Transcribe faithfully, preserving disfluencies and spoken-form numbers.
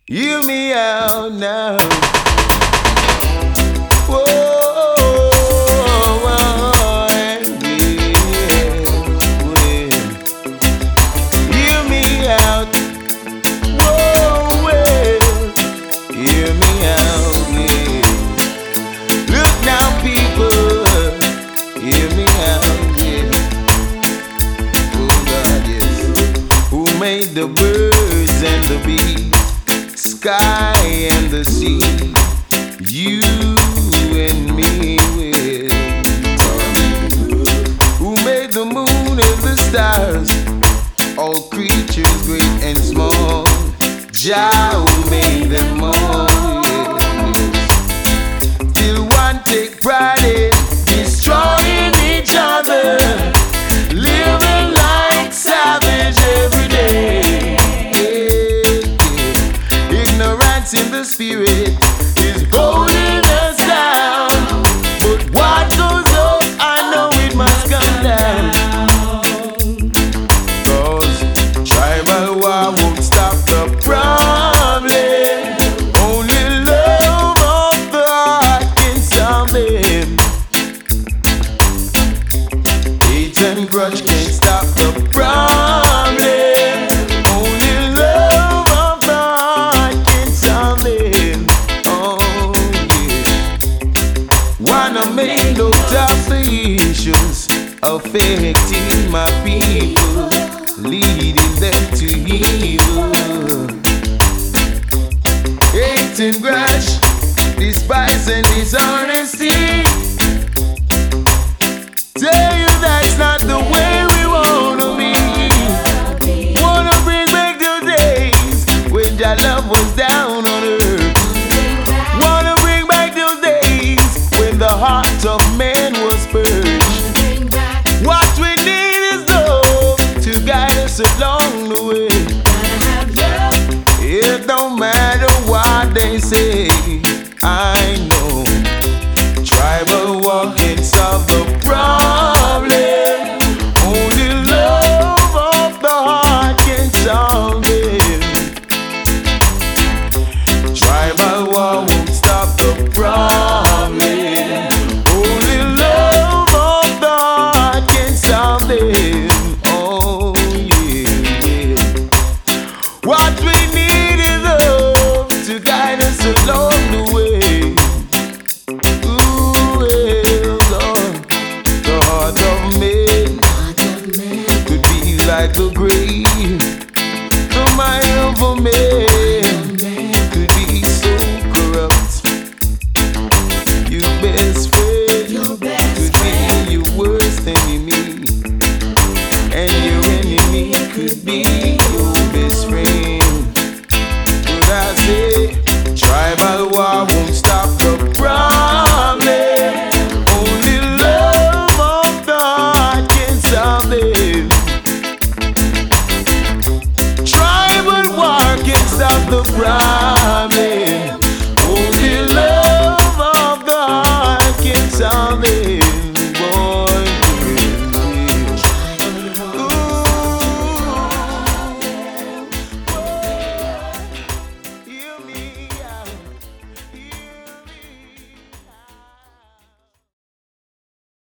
Hear me out now. Whoa, yeah, yeah. Hear me out. Whoa, well, hear me out, yeah. Look now, people, hear me out, yeah. Oh God, yes. Who made the birds and the bees, sky and the sea? You and me will. Who made the moon and the stars, all creatures great and small? Jah who made them all, yes. Till one take pride in destroying each other, living like savage every day. Ignorance in the spirit is holding us down, but what goes up, I know it must come down. Cause tribal war won't stop the problem. Only love of the heart can solve it. Hate and grudge can't stop the problem. Only love of the heart can solve it. Oh yeah. Wanna make no tough issues affecting my people, leading them to evil. Hate and grudge, despise and dishonesty. Tell you that's not the way we wanna be. Wanna bring back the days when that love was down on earth. Wanna bring back those days when the heart of man was purged. What we need is love to guide us along the way. It don't matter what they say.